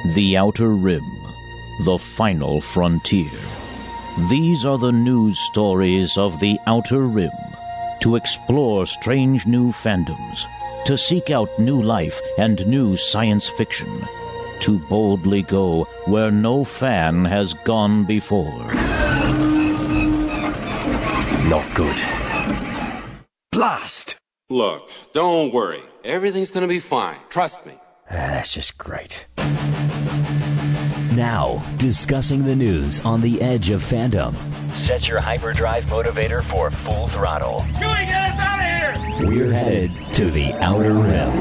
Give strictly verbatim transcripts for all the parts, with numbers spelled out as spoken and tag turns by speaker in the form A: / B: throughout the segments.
A: The Outer Rim, the final frontier. These are the news stories of the Outer Rim. To explore strange new fandoms, to seek out new life and new science fiction, to boldly go where no fan has gone before.
B: Not good. Blast!
C: Look, don't worry. Everything's gonna be fine. Trust me.
B: Ah, that's just great.
D: Now, discussing the news on the edge of fandom.
E: Set your hyperdrive motivator for full throttle.
F: Chewie, get us out of here!
D: We're headed to the Outer Rim.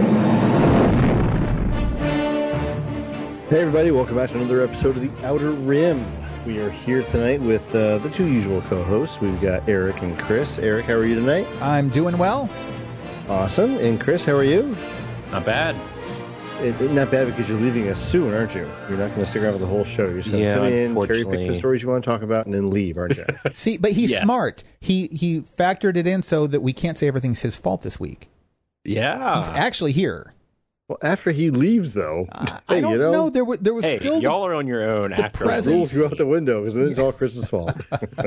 G: Hey everybody, welcome back to another episode of the Outer Rim. We are here tonight with uh, the two usual co-hosts. We've got Eric and Chris. Eric, how are you tonight?
H: I'm doing well.
G: Awesome. And Chris, how are you?
I: Not bad.
G: It, it, not bad because you're leaving us soon, aren't you? You're not going to stick around for the whole show. You're just going to
I: yeah,
G: come in, cherry pick the stories you want to talk about, and then leave, aren't you?
H: See, but he's
I: yes.
H: smart. He he factored it in so that we can't say everything's his fault this week.
I: Yeah.
H: He's actually here.
G: Well, after he leaves, though,
H: Uh,
G: hey,
H: I don't
G: you know,
H: know. There was there was
I: Hey,
H: still
I: y'all are on your own
H: the
I: after
H: presence.
G: rules go out the window because then it's all Chris's fault.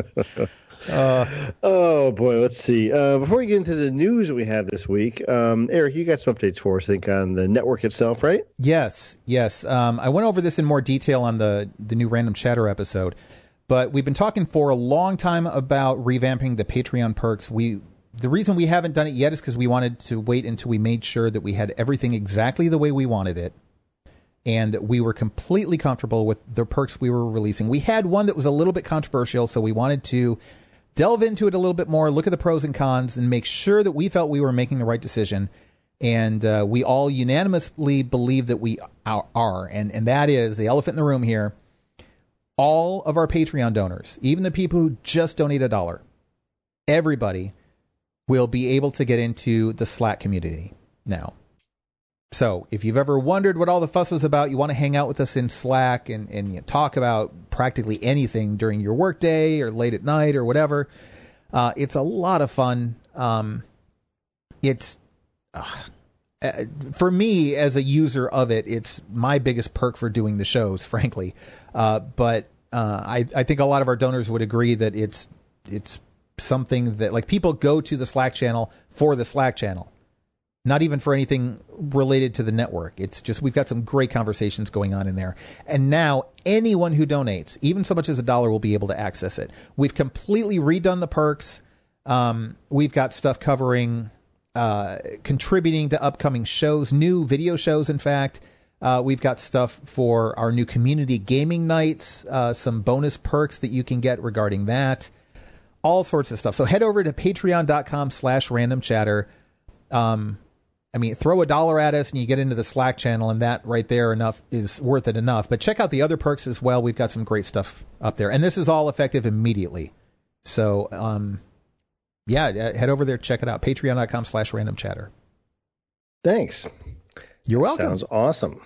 H: uh,
G: Oh boy, let's see. Uh, before we get into the news that we have this week, um, Eric, you got some updates for us, I think, on the network itself, right?
H: yes, yes. Um, I went over this in more detail on the the new Random Chatter episode, but we've been talking for a long time about revamping the Patreon perks. We the reason we haven't done it yet is because we wanted to wait until we made sure that we had everything exactly the way we wanted it, and that we were completely comfortable with the perks we were releasing. We had one that was a little bit controversial, so we wanted to delve into it a little bit more, look at the pros and cons, and make sure that we felt we were making the right decision. And uh, we all unanimously believe that we are, and, and that is the elephant in the room here. All of our Patreon donors, even the people who just donate a dollar, everybody will be able to get into the Slack community now. So if you've ever wondered what all the fuss was about, you want to hang out with us in Slack and, and you know, talk about practically anything during your workday or late at night or whatever. Uh, it's a lot of fun. Um, it's uh, uh, for me as a user of it, it's my biggest perk for doing the shows, frankly. Uh, but uh, I, I think a lot of our donors would agree that it's it's something that, like, people go to the Slack channel for the Slack channel. Not even for anything related to the network. It's just we've got some great conversations going on in there. And now anyone who donates, even so much as a dollar, will be able to access it. We've completely redone the perks. Um, we've got stuff covering uh, contributing to upcoming shows, new video shows, in fact. Uh, we've got stuff for our new community gaming nights, uh, some bonus perks that you can get regarding that. All sorts of stuff. So head over to patreon.com slash random chatter. Um, I mean, throw a dollar at us and you get into the Slack channel, and that right there enough is worth it enough. But check out the other perks as well. We've got some great stuff up there. And this is all effective immediately. So, um, yeah, head over there, check it out. Patreon.com slash random chatter.
G: Thanks.
H: You're welcome.
G: Sounds awesome.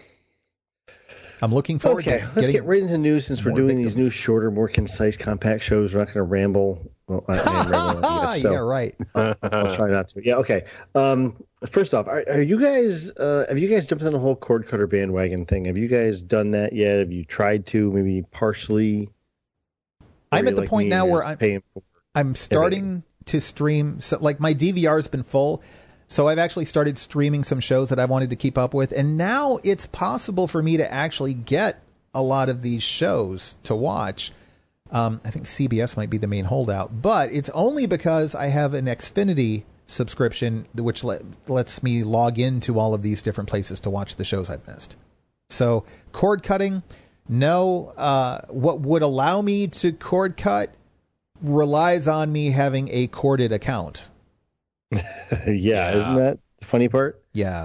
H: I'm looking forward
G: okay,
H: to
G: let's get right into news since we're doing
H: victims.
G: these new, shorter, more concise, compact shows. We're not going to ramble. Well, I, I am rambling, I guess, so
H: yeah, right.
G: I'll, I'll try not to. Yeah, okay. Um, first off, are, are you guys? Uh, have you guys jumped on the whole cord cutter bandwagon thing? Have you guys done that yet? Have you tried to, maybe partially?
H: I'm at the
G: like
H: point
G: me,
H: now where
G: just
H: I'm
G: paying for
H: I'm starting to stream. So, like, my D V R has been full. So I've actually started streaming some shows that I wanted to keep up with. And now it's possible for me to actually get a lot of these shows to watch. Um, I think C B S might be the main holdout. But it's only because I have an Xfinity subscription, which let, lets me log into all of these different places to watch the shows I've missed. So cord cutting, no. Uh, what would allow me to cord cut relies on me having a corded account.
G: yeah,
I: Yeah.
G: isn't that the funny part?
H: Yeah.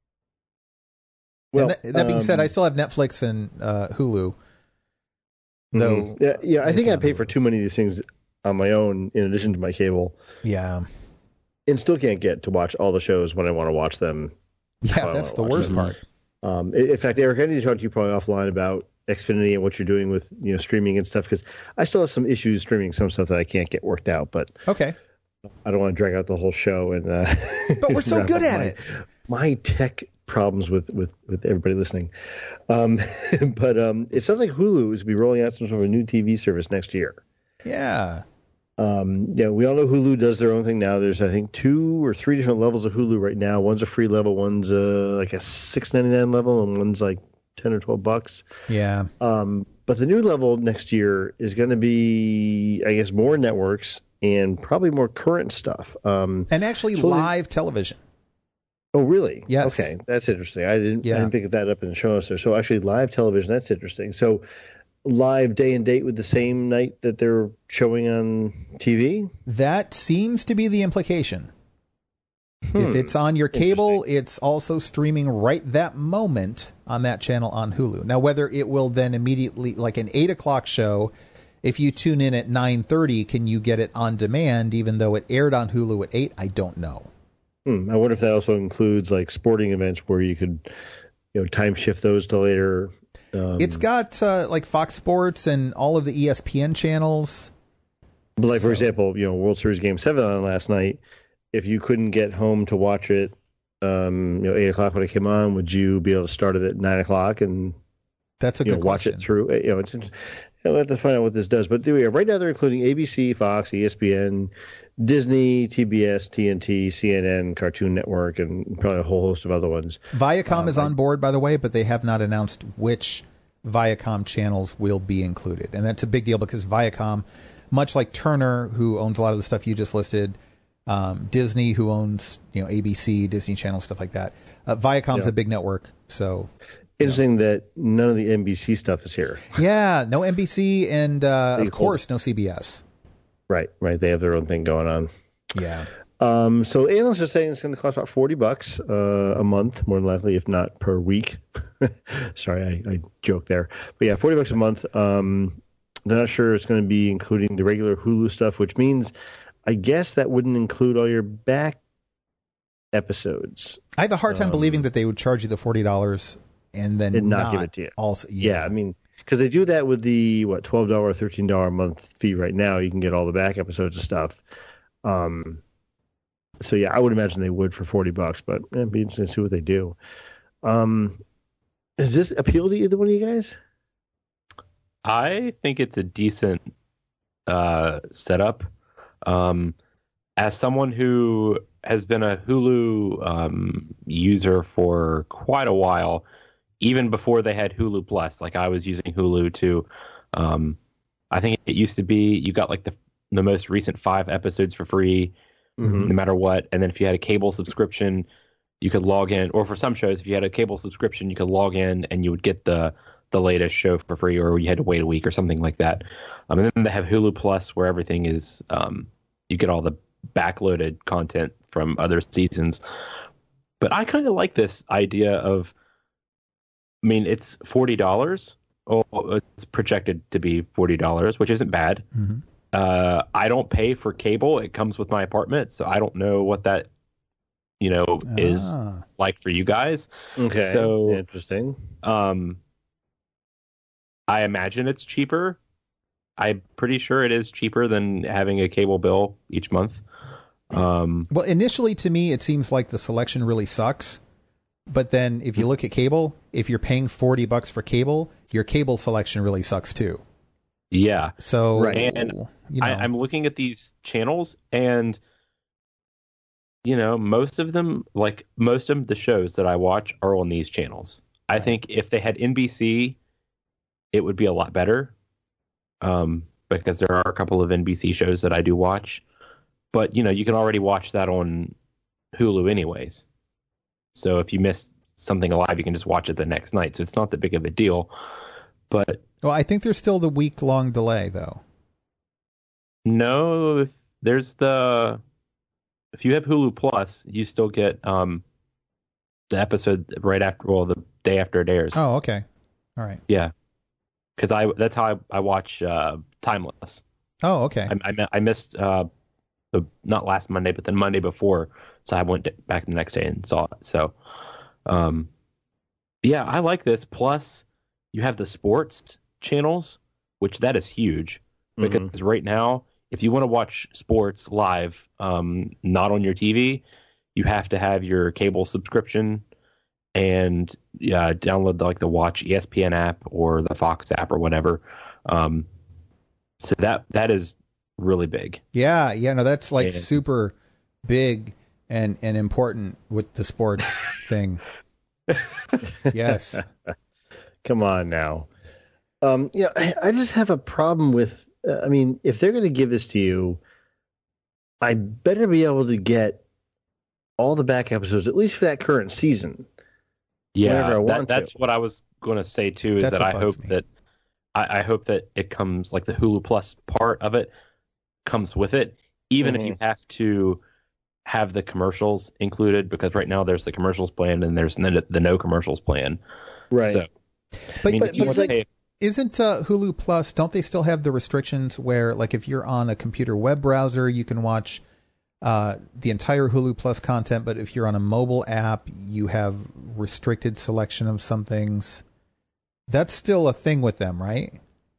G: Well,
H: And that, that being
G: um,
H: said, I still have Netflix and uh, Hulu. Though,
G: mhm. yeah, yeah, I think I pay for too many of these things on my own in addition to my cable,
H: yeah,
G: and still can't get to watch all the shows when I want to watch them.
H: yeah,
G: I
H: that's the
G: wanna watch
H: worst
G: them.
H: part.
G: Um, in in fact, Eric, I need to talk to you probably offline about Xfinity and what you're doing with, you know, streaming and stuff, because I still have some issues streaming some stuff that I can't get worked out. But
H: Okay,
G: I don't want to drag out the whole show. And uh,
H: but we're so
G: wrap
H: good
G: up
H: at
G: my,
H: it.
G: My tech problems with, with, with everybody listening. Um, but um, it sounds like Hulu is going to be rolling out some sort of a new T V service next year.
H: Yeah.
G: Um, yeah, we all know Hulu does their own thing now. There's, I think, two or three different levels of Hulu right now. One's a free level, one's uh, like a six ninety-nine level, and one's like ten or twelve bucks.
H: Yeah.
G: Um, but the new level next year is going to be, I guess, more networks and probably more current stuff. Um,
H: and actually
G: so
H: live television.
G: Oh, really?
H: Yes.
G: Okay, that's interesting. I didn't,
H: Yeah.
G: I didn't pick that up in the show notes there. So actually live television, that's interesting. So live day and date with the same night that they're showing on T V?
H: That seems to be the implication.
G: Hmm.
H: If it's on your cable, it's also streaming right that moment on that channel on Hulu. Now, whether it will then immediately, like an eight o'clock show, if you tune in at nine thirty, can you get it on demand even though it aired on Hulu at eight? I don't know.
G: Hmm. I wonder if that also includes like sporting events where you could, you know, time shift those to later. Um,
H: It's got uh, like Fox Sports and all of the E S P N channels.
G: But like, for
H: So-
G: example, you know, World Series Game seven on last night, if you couldn't get home to watch it, um, you know, eight o'clock when it came on, would you be able to start it at nine o'clock and
H: That's a
G: you
H: good
G: know, watch
H: question.
G: it through? You know, it's you know, we'll have to find out what this does. But there we are. Right now, they're including A B C, Fox, E S P N, Disney, T B S, T N T, C N N, Cartoon Network, and probably a whole host of other ones.
H: Viacom
G: Uh,
H: is on board, by the way, but they have not announced which Viacom channels will be included. And that's a big deal because Viacom, much like Turner, who owns a lot of the stuff you just listed, um, Disney, who owns you know A B C, Disney Channel, stuff like that. Uh, Viacom's
G: Yeah.
H: a big network, so
G: Interesting that none of the N B C stuff is here.
H: yeah, no N B C, and uh,
G: They
H: of
G: hold
H: course no C B S.
G: Right, right. They have their own thing going on.
H: Yeah.
G: Um, so analysts are saying it's going to cost about forty bucks uh, a month, more than likely, if not per week. Sorry, I, I joked there. But yeah, forty bucks a month. Um, they're not sure it's going to be including the regular Hulu stuff, which means I guess that wouldn't include all your back episodes.
H: I have a hard time
G: Um,
H: believing that they would charge you the forty dollars and then
G: And not
H: not
G: give it to you.
H: Also,
G: Yeah, I mean, because they do that with the, what, twelve dollars, thirteen dollars a month fee right now. You can get all the back episodes of stuff. Um, so yeah, I would imagine they would for forty bucks, but eh, it'd be interesting to see what they do. Um, does this appeal to either one of you guys?
I: I think it's a decent uh, setup. Um, as someone who has been a Hulu um, user for quite a while, even before they had Hulu Plus, like I was using Hulu to, um, I think it used to be you got like the the most recent five episodes for free,
G: Mhm.
I: no matter what. And then if you had a cable subscription, you could log in, or for some shows, if you had a cable subscription, you could log in and you would get the the latest show for free, or you had to wait a week or something like that. Um, and then they have Hulu Plus, where everything is, um, you get all the backloaded content from other seasons. But I kind of like this idea of, I mean, it's forty dollars. Oh, it's projected to be forty dollars, which isn't bad.
H: Mm-hmm.
I: Uh, I don't pay for cable. It comes with my apartment, so I don't know what that, you know, is
H: Ah.
I: like for you guys.
G: Okay,
I: So,
G: interesting.
I: um, I imagine it's cheaper. I'm pretty sure it is cheaper than having a cable bill each month. Um,
H: Well, initially to me, it seems like the selection really sucks. But then if you look at cable, if you're paying forty bucks for cable, your cable selection really sucks too.
I: yeah.
H: So,
G: Right.
I: And
H: you know,
I: I, I'm looking at these channels, and you know, most of them, like most of the shows that I watch, are on these channels. I think if they had N B C, it would be a lot better, um, because there are a couple of N B C shows that I do watch. But you know, you can already watch that on Hulu anyways. So if you miss something live, you can just watch it the next night. So it's not that big of a deal. But
H: well, I think there's still the week long delay though.
I: no, if there's the if you have Hulu Plus, you still get um the episode right after, well, the day after it airs.
H: Oh, okay. All right.
I: Yeah, because I that's how I, I watch uh, Timeless.
H: Oh, okay.
I: I, I, mi- I missed uh, the not last Monday, but the Monday before, so I went d- back the next day and saw it. So, um, yeah, I like this. Plus, you have the sports channels, which that is huge because
G: Mhm.
I: right now, if you want to watch sports live, um, not on your T V, you have to have your cable subscription, and yeah, download the, like the Watch E S P N app or the Fox app or whatever. Um, so that that is really big.
H: Yeah, yeah, no, that's like
I: and,
H: super big and and important with the sports thing. Yes.
G: Come on now. Um, you know, I, I just have a problem with. Uh, I mean, if they're going to give this to you, I better be able to get all the back episodes, at least for that current season.
I: Yeah,
G: I
I: that, that's
G: to.
I: what I was going to say too. Is
H: that's
I: that I hope
H: me.
I: that I, I hope that it comes like the Hulu Plus part of it comes with it, even mm-hmm. if you have to have the commercials included, because right now there's the commercials plan and there's the, the no commercials plan.
G: Right.
I: So,
H: but,
I: I mean,
H: but,
I: if you
H: but
I: want to
H: like,
I: pay,
H: isn't uh, Hulu Plus? Don't they still have the restrictions where, like, if you're on a computer web browser, you can watch uh, the entire Hulu Plus content, but if you're on a mobile app, you have restricted selection of some things. That's still a thing with them, right?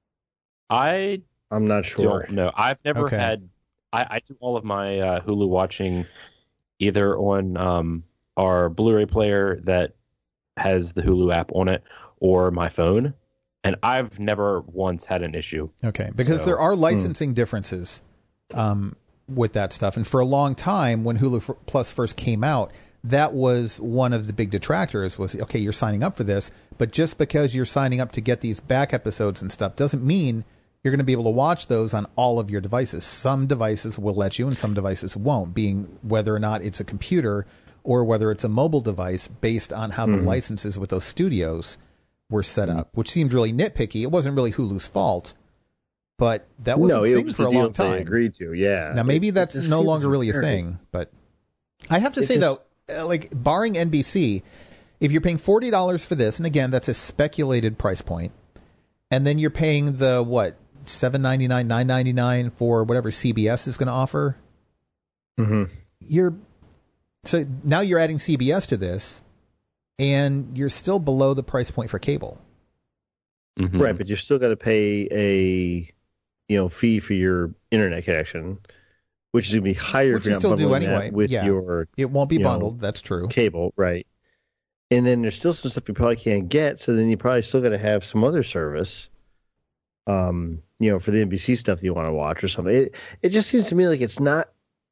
I: I
G: I'm not sure.
I: Don't know. I've never
H: okay.
I: had. I, I do all of my uh, Hulu watching either on um, our Blu-ray player that has the Hulu app on it or my phone, and I've never once had an issue.
H: Okay, because
I: so,
H: there are licensing hmm. differences um, with that stuff, and for a long time when Hulu Plus first came out, that was one of the big detractors was, okay, you're signing up for this, but just because you're signing up to get these back episodes and stuff doesn't mean you're going to be able to watch those on all of your devices. Some devices will let you and some devices won't, being whether or not it's a computer or whether it's a mobile device based on how mm-hmm. the licenses with those studios were set up, which seemed really nitpicky. It wasn't really Hulu's fault, but that was
G: no,
H: a
G: it
H: thing
G: was
H: for
G: the
H: a
G: deal
H: long time.
G: They agreed to, yeah.
H: Now, maybe
G: it,
H: that's no longer really a thing, but I have to
G: it's
H: say,
G: just,
H: though, like, barring N B C, if you're paying forty dollars for this, and again, that's a speculated price point, and then you're paying the, what, seven ninety-nine, nine ninety-nine for whatever C B S is going to offer,
G: mm-hmm.
H: you're so now you're adding C B S to this, and you're still below the price point for cable.
G: Mm-hmm. Right, but you've still got to pay a you know fee for your internet connection, which is going to be higher
H: which
G: if you're
H: you still do
G: bundling
H: anyway.
G: that with
H: yeah.
G: your
H: it won't be
G: you
H: bundled.
G: know,
H: that's true.
G: Cable, right? And then there's still some stuff you probably can't get. So then you probably still got to have some other service, um, you know, for the N B C stuff that you want to watch or something. It it just seems to me like it's not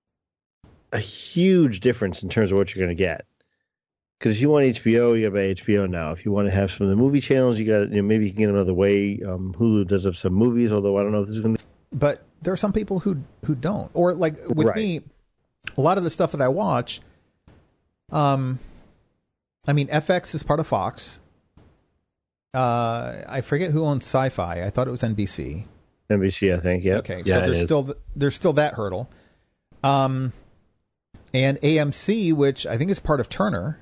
G: a huge difference in terms of what you're going to get. Because if you want H B O, you got to buy H B O now. If you want to have some of the movie channels, you got you know, maybe you can get another way. Um, Hulu does have some movies, although I don't know if this is going to.
H: But there are some people who who don't, or like with
G: right.
H: me, a lot of the stuff that I watch. Um, I mean, F X is part of Fox. Uh, I forget who owns Sci-Fi. I thought it was N B C.
G: N B C, I think. Yeah.
H: Okay,
I: yeah,
H: so there's still th- there's still that hurdle. Um, and A M C, which I think is part of Turner.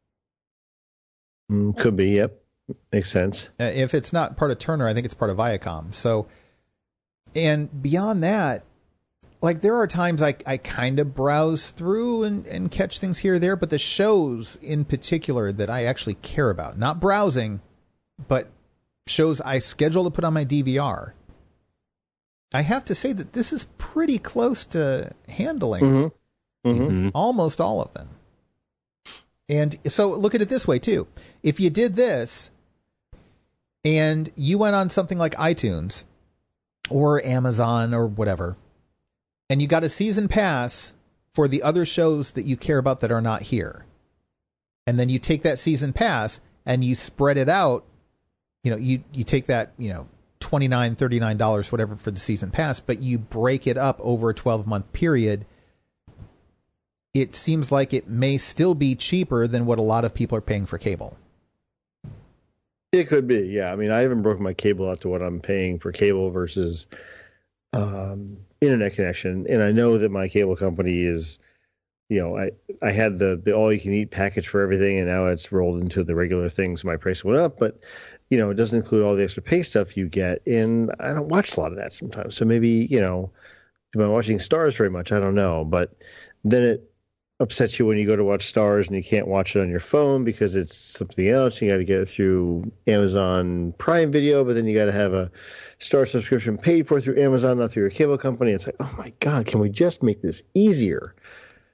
G: Mm, could be. Yep, makes sense.
H: Uh, if it's not part of Turner, I think it's part of Viacom. So, and beyond that, like there are times I I kind of browse through and, and catch things here or there, but the shows in particular that I actually care about, not browsing, but shows I schedule to put on my D V R. I have to say that this is pretty close to handling
G: mm-hmm. Mm-hmm.
H: almost all of them. And so look at it this way, too. If you did this and you went on something like iTunes or Amazon or whatever, and you got a season pass for the other shows that you care about that are not here, and then you take that season pass and you spread it out, you know, you, you take that, you know, twenty-nine dollars, thirty-nine dollars, whatever for the season pass, but you break it up over a twelve-month period, it seems like it may still be cheaper than what a lot of people are paying for cable.
G: It could be, yeah. I mean, I haven't broken my cable out to what I'm paying for cable versus um, internet connection, and I know that my cable company is, you know, I, I had the, the all-you-can-eat package for everything, and now it's rolled into the regular thing, so my price went up, but, you know, it doesn't include all the extra pay stuff you get, and I don't watch a lot of that sometimes, so maybe, you know, am I watching Stars very much? I don't know, but then it upsets you when you go to watch Stars and you can't watch it on your phone because it's something else. You got to get it through Amazon Prime Video, but then you got to have a Star subscription paid for through Amazon, not through your cable company. It's like, oh my God, can we just make this easier?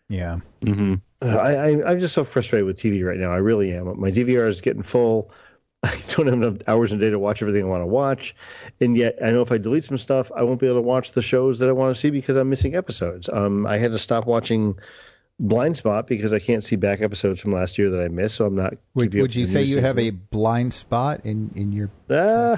H: Yeah.
I: Mm-hmm.
G: Uh, I, I, I'm just so frustrated with T V right now. I really am. My D V R is getting full. I don't have enough hours in a day to watch everything I want to watch. And yet, I know if I delete some stuff, I won't be able to watch the shows that I want to see because I'm missing episodes. Um, I had to stop watching Blind Spot because I can't see back episodes from last year that I missed, so I'm not.
H: Would, would you say you season. have a blind spot in, in your. I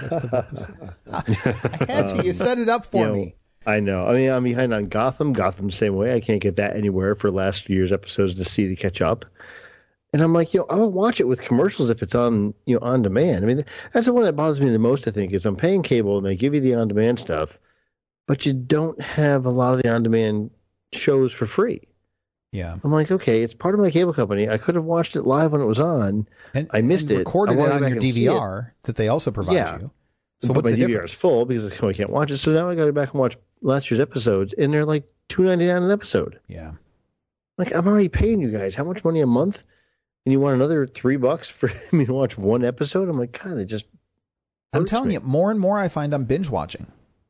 H: had to. You set it up for
G: you know,
H: me.
G: I know. I mean, I'm behind on Gotham. Gotham the same way. I can't get that anywhere for last year's episodes to see to catch up. And I'm like, you know, I'll watch it with commercials if it's on, you know, on demand. I mean, that's the one that bothers me the most, I think, is I'm paying cable and they give you the on-demand stuff, but you don't have a lot of the on-demand shows for free.
H: Yeah.
G: I'm like, okay, it's part of my cable company. I could have watched it live when it was on.
H: And,
G: I missed
H: and
G: it.
H: recorded
G: I
H: it on your D V R that they also provide
G: yeah.
H: you. So
G: but
H: what's
G: my
H: the
G: D V R
H: difference?
G: is full because I can't watch it. So now I got to go back and watch last year's episodes, and they're like two ninety-nine an episode.
H: Yeah.
G: Like, I'm already paying you guys how much money a month? And you want another three bucks for me to watch one episode? I'm like, God, it just.
H: I'm telling
G: me.
H: you, more and more I find I'm binge watching.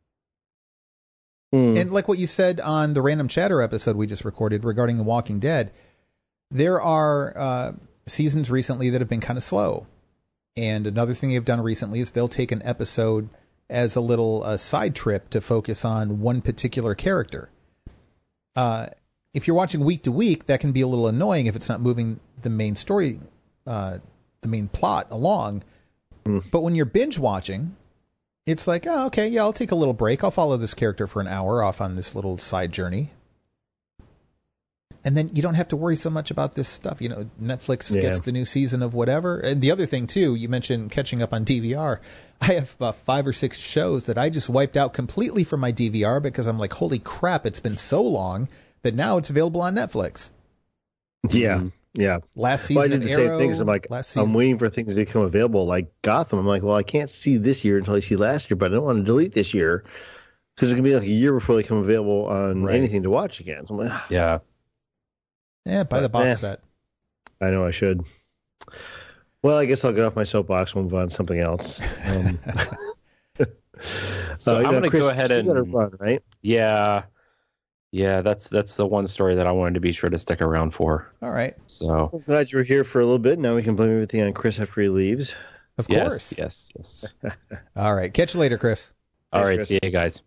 G: Mm.
H: And like what you said on the Random Chatter episode we just recorded regarding The Walking Dead, there are uh, seasons recently that have been kind of slow. And another thing they've done recently is they'll take an episode as a little uh, side trip to focus on one particular character. Uh, if you're watching week to week, that can be a little annoying if it's not moving the main story, uh, the main plot along.
G: Mm.
H: But when you're binge watching, it's like, oh, okay, yeah, I'll take a little break. I'll follow this character for an hour off on this little side journey. And then you don't have to worry so much about this stuff. You know, Netflix
G: yeah.
H: gets the new season of whatever. And the other thing, too, you mentioned catching up on D V R. I have about five or six shows that I just wiped out completely from my D V R because I'm like, holy crap, it's been so long that now it's available on Netflix.
G: Yeah,
H: mm-hmm.
G: yeah.
H: Last season,
G: well, I did the
H: Arrow,
G: same thing. I'm like, I'm waiting for things to become available, like Gotham. I'm like, well, I can't see this year until I see last year, but I don't want to delete this year because it can be like a year before they come available on right. anything to watch again. So I'm like,
I: yeah,
H: yeah, buy the box eh, set.
G: I know I should. Well, I guess I'll get off my soapbox and move on to something else. Um,
I: so uh, I'm going to go ahead and
G: run, right?
I: Yeah. Yeah, that's that's the one story that I wanted to be sure to stick around for.
H: All right.
I: So
G: I'm glad you were here for a little bit. Now we can blame everything on Chris after he leaves.
H: Of
I: yes,
H: course.
I: Yes, yes.
H: All right. Catch you later, Chris.
I: All
G: Thanks,
I: right.
G: Chris.
I: See you guys.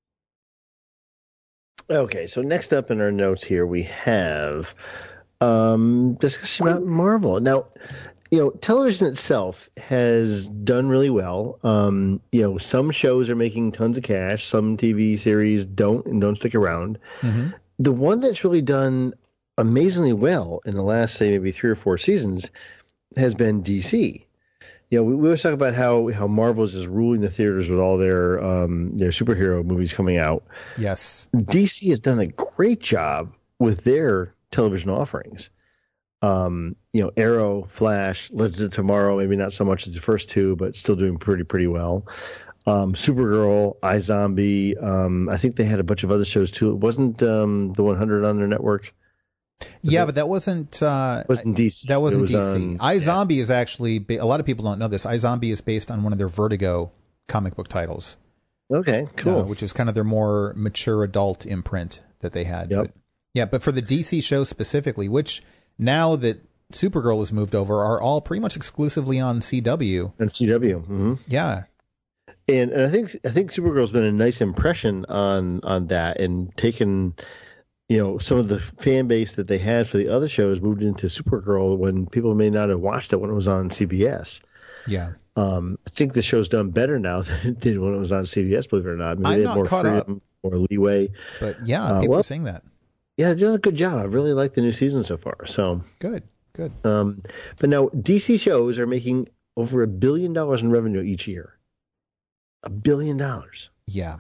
G: Okay, so next up in our notes here, we have um, discussion about Marvel. Now, you know, television itself has done really well. Um, you know, some shows are making tons of cash. Some T V series don't and don't stick around.
H: Mm-hmm.
G: The one that's really done amazingly well in the last, say, maybe three or four seasons has been D C. You know, we, we always talk about how, how Marvel is just ruling the theaters with all their um, their superhero movies coming out.
H: Yes.
G: D C has done a great job with their television offerings. Um, you know, Arrow, Flash, Legends of Tomorrow, maybe not so much as the first two, but still doing pretty, pretty well. Um, Supergirl, iZombie. Um, I think they had a bunch of other shows too. It wasn't um, the one hundred on their network. Was
H: yeah,
G: it,
H: but that wasn't. Uh,
G: wasn't D C.
H: That wasn't
G: was
H: D C.
G: On,
H: iZombie yeah. is actually. Ba- a lot of people don't know this. iZombie is based on one of their Vertigo comic book titles.
G: Okay, cool.
H: Uh, which is kind of their more mature adult imprint that they had.
G: Yep.
H: But, yeah, but for the D C show specifically, which now that Supergirl has moved over, are all pretty much exclusively on C W.
G: On C W. Mm-hmm.
H: Yeah.
G: And, and I think I think Supergirl's been a nice impression on on that and taken, you know, some of the fan base that they had for the other shows moved into Supergirl when people may not have watched it when it was on C B S.
H: Yeah.
G: Um, I think the show's done better now than it did when it was on C B S, believe it or not. Maybe
H: I'm
G: they
H: not
G: had more
H: caught
G: freedom,
H: up.
G: more leeway.
H: But yeah,
G: Uh,
H: people
G: well,
H: are saying that.
G: Yeah, they're doing a good job. I really like the new season so far. So
H: Good, good.
G: Um, but now D C shows are making over a billion dollars in revenue each year. A billion dollars.
H: Yeah.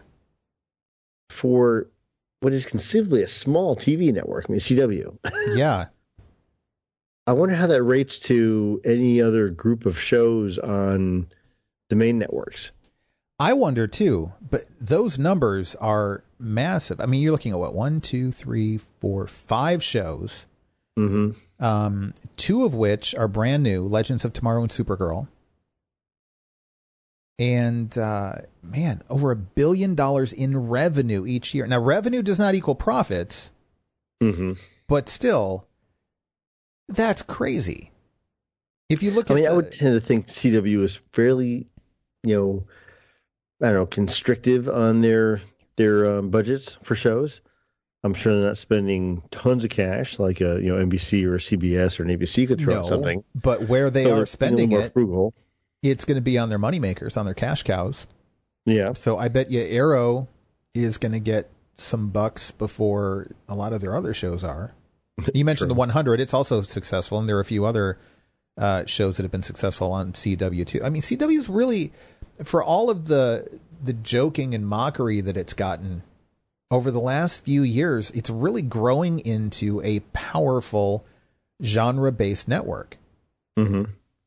G: For what is conceivably a small T V network. I mean, C W.
H: Yeah.
G: I wonder how that rates to any other group of shows on the main networks.
H: I wonder too, but those numbers are massive. I mean, you're looking at what, one, two, three, four, five shows,
G: mm-hmm.
H: um, two of which are brand new, Legends of Tomorrow and Supergirl. And, uh, man, over a billion dollars in revenue each year. Now, revenue does not equal profits,
G: mm-hmm.
H: but still, that's crazy. If you look
G: I
H: at
G: mean,
H: the,
G: I would tend to think C W is fairly, you know, I don't know, constrictive on their their um, budgets for shows. I'm sure they're not spending tons of cash like a you know N B C or C B S or an A B C could throw
H: no,
G: out something.
H: But where they
G: So
H: are spending
G: more
H: it,
G: frugal.
H: it's going to be on their moneymakers, on their cash cows.
G: Yeah.
H: So I bet you Arrow is going to get some bucks before a lot of their other shows are. You mentioned the one hundred. It's also successful, and there are a few other uh, shows that have been successful on C W too. I mean, C W is really, for all of the the joking and mockery that it's gotten over the last few years, it's really growing into a powerful genre-based network.
G: Mm-hmm.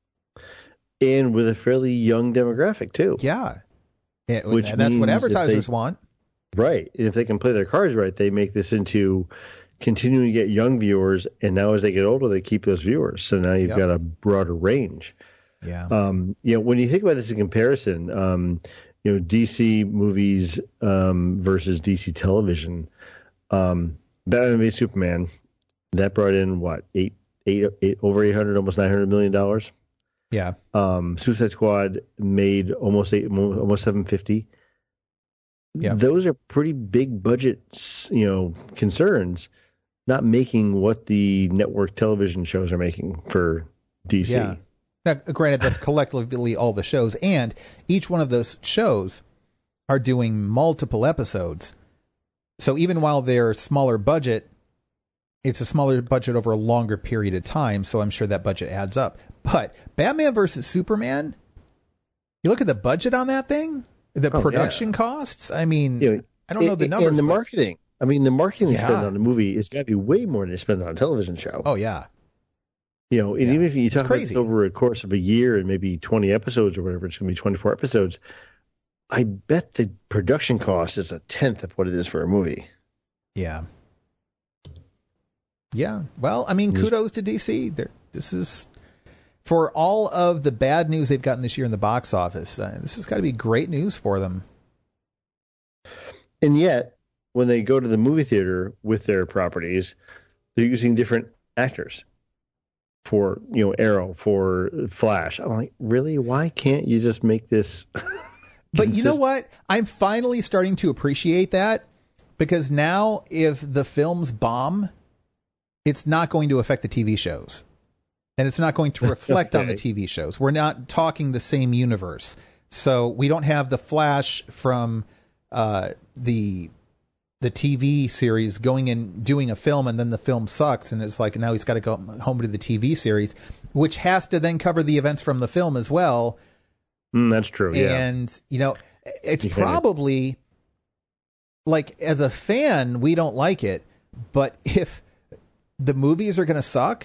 G: And with a fairly young demographic too.
H: Yeah. It,
G: Which
H: and that's what
G: means
H: advertisers
G: they,
H: want.
G: Right. And if they can play their cards right, they make this into continuing to get young viewers. And now as they get older, they keep those viewers. So now you've
H: Yep.
G: got a broader range.
H: Yeah.
G: Um, you know, when you think about this in comparison, um, you know, D C movies um, versus D C television, um, Batman v Superman, that brought in what, eight, eight, eight over eight hundred, almost nine hundred million dollars.
H: Yeah.
G: Um, Suicide Squad made almost eight, almost seven fifty.
H: Yeah.
G: Those are pretty big budget, you know, concerns. Not making what the network television shows are making for D C.
H: Yeah. Now, granted, that's collectively all the shows, and each one of those shows are doing multiple episodes. So even while they're smaller budget, it's a smaller budget over a longer period of time, so I'm sure that budget adds up. But Batman versus Superman, you look at the budget on that thing, the
G: Oh,
H: production
G: yeah.
H: costs, I mean,
G: You know,
H: I don't know the
G: and-
H: numbers.
G: And the
H: but-
G: marketing. I mean, the marketing they
H: Yeah.
G: spend on a movie is got to be way more than they spend on a television show.
H: Oh, yeah.
G: You know, and
H: Yeah.
G: even if you talk about
H: crazy.
G: this over a course of a year and maybe twenty episodes or whatever, it's going to be twenty-four episodes. I bet the production cost is a tenth of what it is for a movie.
H: Yeah. Yeah. Well, I mean,
G: Yes.
H: kudos to D C. They're, this is, for all of the bad news they've gotten this year in the box office, uh, this has got to be great news for them.
G: And yet, when they go to the movie theater with their properties, they're using different actors for, you know, Arrow, for Flash. I'm like, really? Why can't you just make this?
H: But you know
G: consist-
H: what? I'm finally starting to appreciate that, because now if the films bomb, it's not going to affect the T V shows. And it's not going to reflect on the
G: Okay.
H: T V shows. We're not talking the same universe. So we don't have the Flash from uh, the the T V series going and doing a film, and then the film sucks, and it's like now he's got to go home to the T V series, which has to then cover the events from the film as well.
G: Mm, that's true. Yeah.
H: And, you know, it's
G: You kinda-
H: probably like, as a fan, we don't like it, but if the movies are going to suck,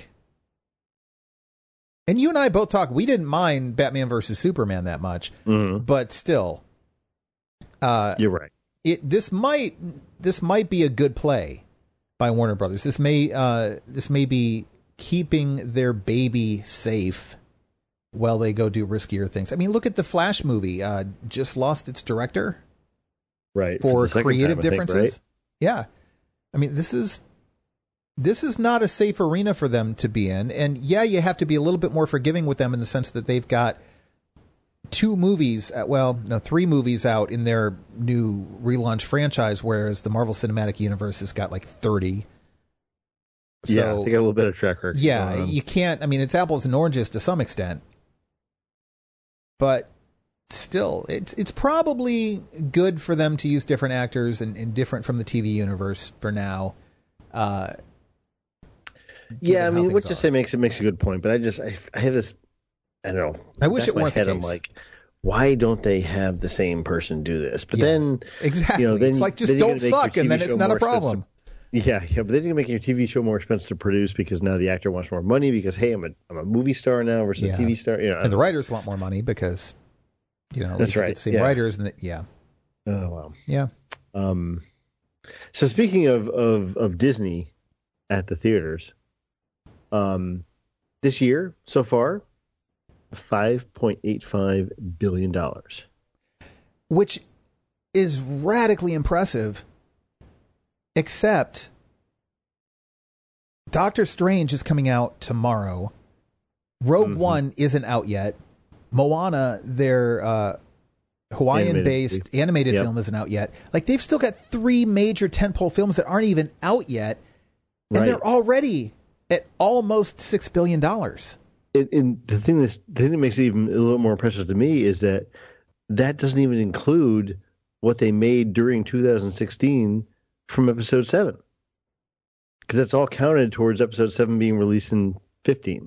H: and you and I both talk, we didn't mind Batman versus Superman that much,
G: Mhm.
H: but still, uh,
G: You're right.
H: it this might this might be a good play by Warner Brothers. This may uh, this may be keeping their baby safe while they go do riskier things. I mean, look at the Flash movie. Uh, just lost its director
G: Right.
H: for
G: the second
H: creative
G: time, I think,
H: differences.
G: right?
H: Yeah, I mean, this is this is not a safe arena for them to be in. And yeah, you have to be a little bit more forgiving with them in the sense that they've got two movies, uh, well, no, three movies out in their new relaunch franchise, whereas the Marvel Cinematic Universe has got like thirty. So,
G: Yeah, they got a little bit of track record.
H: yeah,
G: Um,
H: you can't, I mean, it's apples and oranges to some extent. But still, it's it's probably good for them to use different actors and, and different from the T V universe for now. Uh,
G: yeah, I
H: given how
G: mean, what
H: things
G: you
H: are.
G: say makes it makes a good point, but I just I, I have this. I don't know.
H: I wish
G: back
H: it
G: of my
H: weren't the
G: head, I'm
H: case.
G: like, why don't they have the same person do this? But
H: Yeah,
G: then
H: exactly.
G: you know, then
H: It's like, just
G: then you're
H: don't
G: gonna make your
H: suck, and
G: T V
H: then
G: show
H: it's not a
G: more
H: problem.
G: expensive. Yeah, yeah, but then you're making your T V show more expensive to produce because now the actor wants more money because hey, I'm a I'm a movie star now versus
H: Yeah.
G: a T V star. You know,
H: And the writers want more money because, you know,
G: That's
H: we can
G: right,
H: get the same
G: yeah.
H: writers, and the, yeah,
G: oh wow.
H: yeah.
G: Um, so speaking of, of, of Disney at the theaters, um, this year so far, five point eight five billion dollars.
H: Which is radically impressive, except Doctor Strange is coming out tomorrow. Rogue mm-hmm. One isn't out yet. Moana, their uh, Hawaiian-based animated, animated yep. film, isn't out yet. Like, they've still got three major tentpole films that aren't even out yet, and right. they're already at almost six billion dollars.
G: And, and the thing that's, the thing that makes it even a little more impressive to me is that that doesn't even include what they made during two thousand sixteen from episode seven. Because that's all counted towards episode seven being released in fifteen.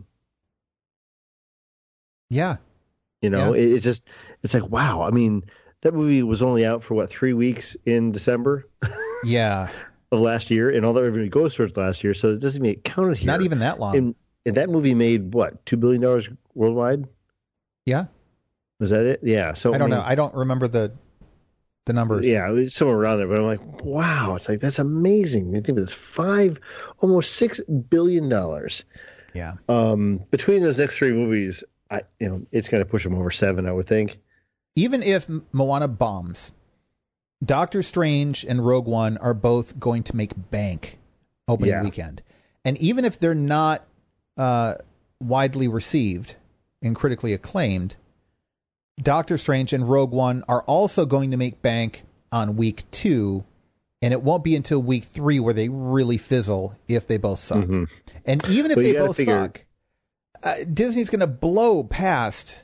H: Yeah.
G: You know,
H: yeah.
G: it, it's just, it's like, wow. I mean, that movie was only out for what, three weeks in December?
H: Yeah.
G: Of last year, and all that revenue goes towards last year, so it doesn't even get counted here.
H: Not even that long.
G: And, and that movie made, what, two billion dollars worldwide?
H: Yeah.
G: Was that it? Yeah. So
H: I don't
G: I mean,
H: know. I don't remember the the numbers.
G: Yeah, it was somewhere around there, but I'm like, wow. It's like, that's amazing. I think it's five, almost six billion dollars.
H: Yeah.
G: Um, between those next three movies, I, you know, it's going to push them over seven, I would think.
H: Even if Moana bombs, Doctor Strange and Rogue One are both going to make bank opening
G: yeah.
H: weekend. And even if they're not uh, widely received and critically acclaimed, Doctor Strange and Rogue One are also going to make bank on week two, and it won't be until week three where they really fizzle if they both suck. Mm-hmm. And even if well, they both figure... suck, uh, Disney's going to blow past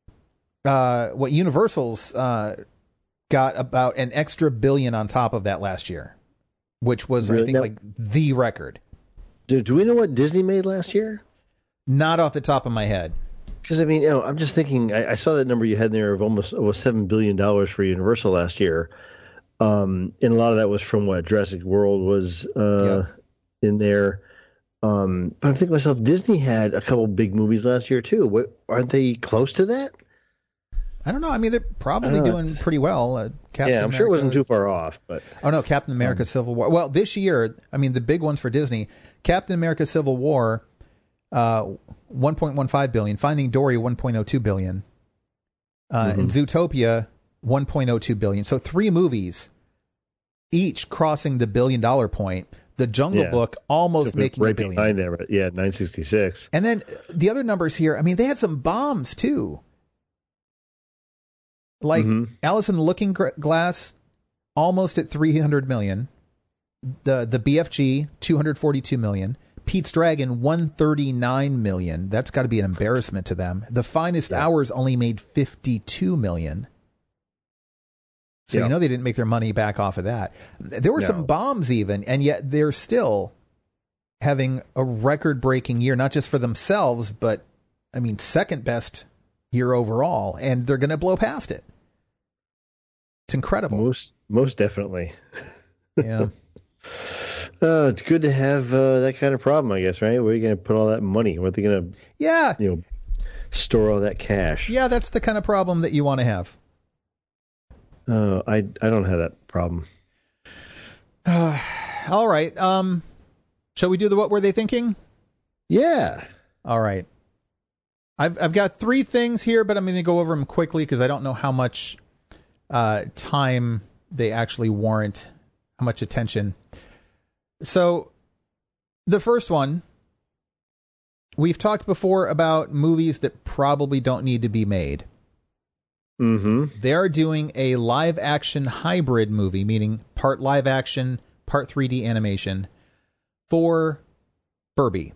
H: uh, what Universal's uh, got about an extra billion on top of that last year, which was, really? I think, now, like the record.
G: Do, do we know what Disney made last year?
H: Not off the top of my head.
G: Because, I mean, you know, I'm just thinking, I, I saw that number you had there of almost, almost seven billion dollars for Universal last year. Um, and a lot of that was from what Jurassic World was uh, yeah. in there. Um, but I'm thinking to myself, Disney had a couple big movies last year, too. What, aren't they close to that?
H: I don't know. I mean, they're probably doing pretty well. Uh,
G: Captain yeah, I'm America, sure it wasn't too far off. But
H: Oh, no, Captain America um, Civil War. Well, this year, I mean, the big ones for Disney, Captain America Civil War, uh, one point one five billion dollars, Finding Dory, one point oh two billion dollars, uh, mm-hmm. and Zootopia, one point oh two billion dollars. So three movies, each crossing the billion-dollar point. The Jungle yeah. Book almost so making
G: right
H: a billion.
G: Behind there, yeah, nine sixty-six.
H: And then the other numbers here, I mean, they had some bombs, too. Like mm-hmm. Alice in the Looking Glass, almost at three hundred million dollars. The the B F G, two hundred forty-two million dollars. Pete's Dragon, one hundred thirty-nine million dollars. That's got to be an embarrassment to them. The Finest yeah. Hours only made fifty-two million dollars. So yeah. you know they didn't make their money back off of that. There were no. some bombs even, and yet they're still having a record-breaking year, not just for themselves, but, I mean, second best year overall, and they're going to blow past it. It's incredible.
G: Most most definitely.
H: Yeah.
G: Uh, it's good to have uh, that kind of problem, I guess, right? Where are you going to put all that money? Where are they going to,
H: yeah,
G: you know, store all that cash?
H: Yeah, that's the kind of problem that you want to have.
G: Uh, I I don't have that problem.
H: Uh, all right. Um, shall we do the what were they thinking?
G: Yeah.
H: All right. I've I've got three things here, but I'm going to go over them quickly because I don't know how much uh, time they actually warrant, how much attention. So, the first one, we've talked before about movies that probably don't need to be made.
G: Mm-hmm.
H: They're doing a live-action hybrid movie, meaning part live-action, part three D animation, for Furby.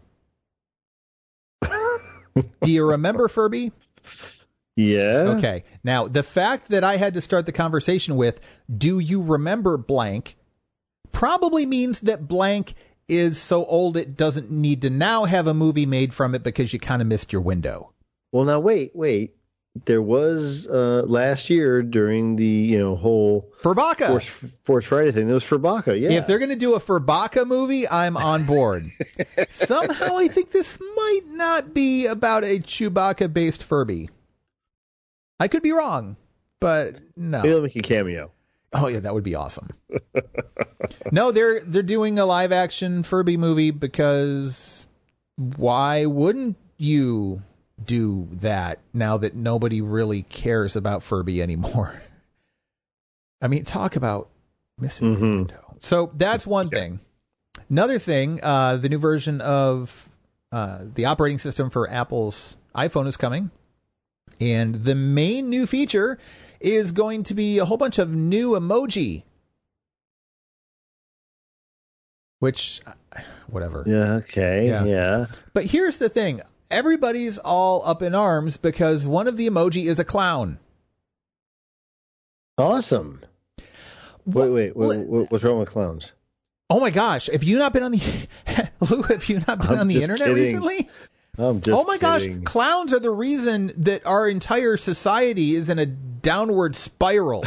H: Do you remember Furby?
G: Yeah.
H: Okay. Now, the fact that I had to start the conversation with, do you remember blank, probably means that blank is so old it doesn't need to now have a movie made from it because you kind of missed your window.
G: Well, now, wait, wait. There was uh, last year during the, you know, whole
H: Furbaka
G: Force, Force Friday thing. There was Furbaka, yeah.
H: If they're going to do a Furbaka movie, I'm on board. Somehow I think this might not be about a Chewbacca-based Furby. I could be wrong, but no.
G: Maybe they'll make a cameo.
H: Oh yeah, that would be awesome. No, they're they're doing a live-action Furby movie because why wouldn't you do that now that nobody really cares about Furby anymore? I mean, talk about missing
G: mm-hmm.
H: the window. So that's one thing. Another thing, uh, the new version of uh, the operating system for Apple's iPhone is coming. And the main new feature is going to be a whole bunch of new emoji. Which, whatever.
G: Yeah, okay, yeah. yeah.
H: But here's the thing. Everybody's all up in arms because one of the emoji is a clown.
G: Awesome. Wait, wait, wait, wait what's wrong with clowns?
H: Oh my gosh! Have you not been on the Lou? Have you not been
G: I'm
H: on the
G: just
H: internet
G: kidding.
H: recently?
G: I'm just
H: oh my
G: kidding.
H: gosh! Clowns are the reason that our entire society is in a downward spiral.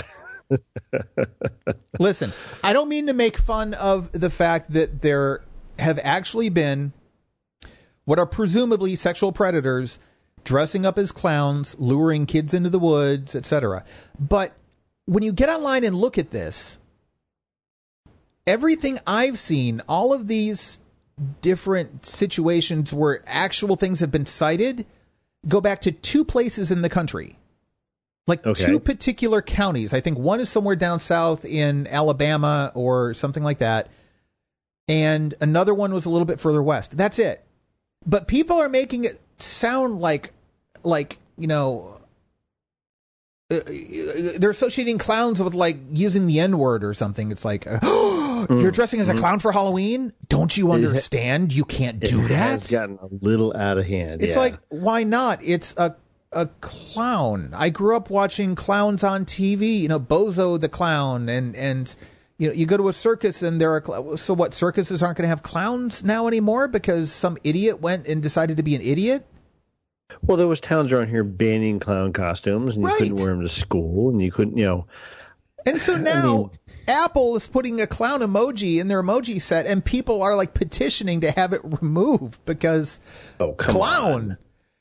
H: Listen, I don't mean to make fun of the fact that there have actually been what are presumably sexual predators dressing up as clowns, luring kids into the woods, et cetera. But when you get online and look at this, everything I've seen, all of these different situations where actual things have been cited, go back to two places in the country. Like
G: okay.
H: two particular counties. I think one is somewhere down south in Alabama or something like that. And another one was a little bit further west. That's it. But people are making it sound like, like, you know, uh, they're associating clowns with like using the N-word or something. It's like, oh, you're dressing as a clown for Halloween? Don't you understand? You can't do
G: it
H: that?
G: It has gotten a little out of hand.
H: It's
G: yeah.
H: like, why not? It's a a clown. I grew up watching clowns on T V, you know, Bozo the Clown, and, and you know, you go to a circus and there are, cl- so what, circuses aren't going to have clowns now anymore because some idiot went and decided to be an idiot?
G: Well, there was towns around here banning clown costumes, and you
H: right.
G: couldn't wear them to school, and you couldn't, you know.
H: And so now
G: I mean,
H: Apple is putting a clown emoji in their emoji set, and people are like petitioning to have it removed because
G: oh, come
H: clown.
G: on.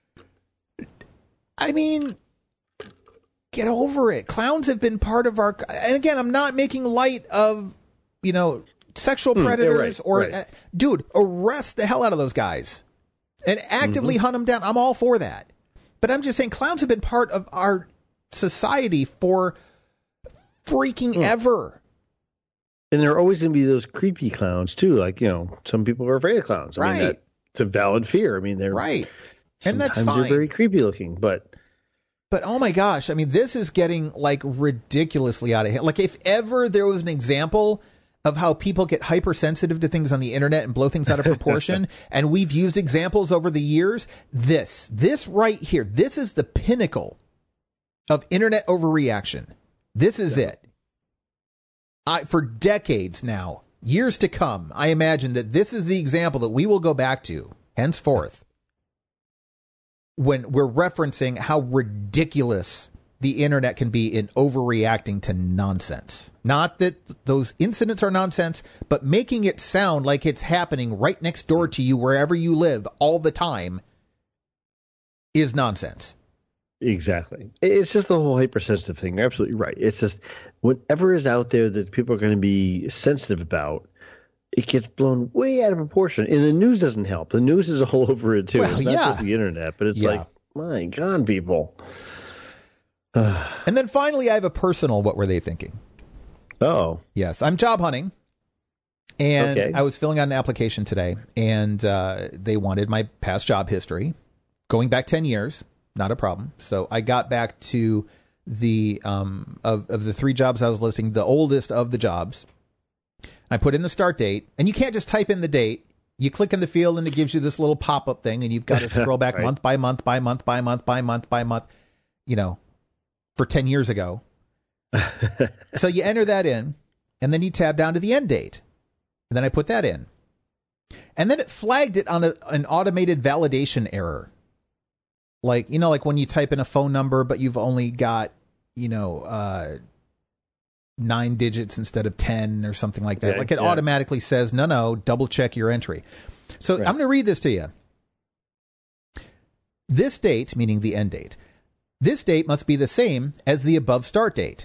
H: I mean, get over it. Clowns have been part of our... And again, I'm not making light of, you know, sexual predators
G: mm, right,
H: or...
G: right.
H: Uh, dude, arrest the hell out of those guys and actively mm-hmm. hunt them down. I'm all for that. But I'm just saying clowns have been part of our society for freaking mm. ever.
G: And there are always going to be those creepy clowns, too. Like, you know, some people are afraid of clowns. I
H: right.
G: mean, that, it's a valid fear. I mean, they're...
H: Right. And that's fine.
G: Sometimes they're very creepy looking, but...
H: But oh my gosh, I mean, this is getting like ridiculously out of hand. Like if ever there was an example of how people get hypersensitive to things on the internet and blow things out of proportion, and we've used examples over the years, this, this right here, this is the pinnacle of internet overreaction. This is yeah. it. I, for decades now, years to come, I imagine that this is the example that we will go back to henceforth. When we're referencing how ridiculous the internet can be in overreacting to nonsense. Not that those incidents are nonsense, but making it sound like it's happening right next door to you wherever you live all the time is nonsense.
G: Exactly. It's just the whole hypersensitive thing. You're absolutely right. It's just whatever is out there that people are going to be sensitive about, it gets blown way out of proportion. And the news doesn't help. The news is all over it, too.
H: Well,
G: it's not
H: yeah.
G: just the internet, but it's
H: yeah.
G: like, my God, people.
H: And then finally, I have a personal what were they thinking?
G: Oh.
H: Yes, I'm job hunting. And
G: okay.
H: I was filling out an application today, and uh, they wanted my past job history, going back ten years. Not a problem. So I got back to the, um, of, of the three jobs I was listing, the oldest of the jobs. I put in the start date, and you can't just type in the date. You click in the field, and it gives you this little pop-up thing, and you've got to scroll back
G: right.
H: month by month by month by month by month by month, you know, for ten years ago. So you enter that in, and then you tab down to the end date. And then I put that in. And then it flagged it on a, an automated validation error. Like, you know, like when you type in a phone number, but you've only got, you know, uh, nine digits instead of ten or something like that.
G: Yeah,
H: like it
G: yeah.
H: automatically says, no, no, double check your entry. So right. I'm going to read this to you. This date, meaning the end date, this date must be the same as the above start date.